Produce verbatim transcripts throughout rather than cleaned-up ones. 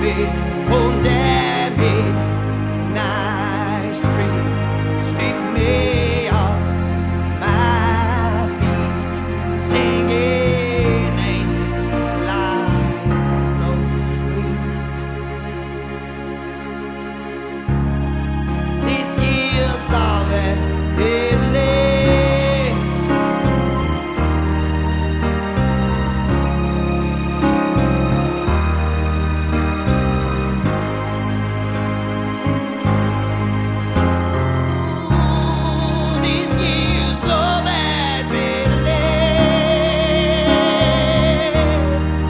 me on that midnight street. Sweep me off my feet, singing, ain't this life so sweet? This year's love at least. This year's love at least.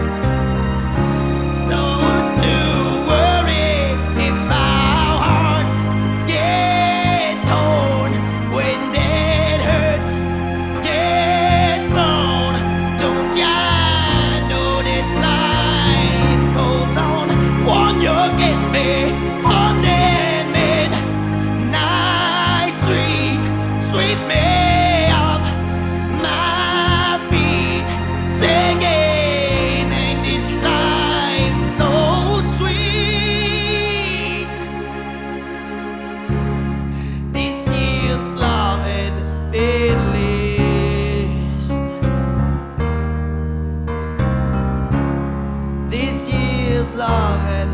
So who's to worry if our hearts get torn when that hurt get thrown? Don't ya know this life goes on? Won't you kiss me on that midnight street? Sweep me off my feet, singing, ain't this life so sweet? This year's love at least. This year's love at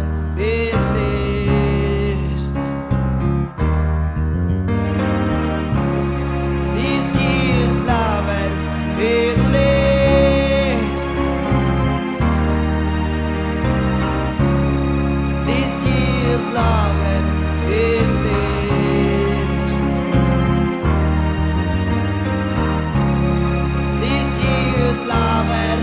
least. This year's love at least. This year's love at least. This year's love at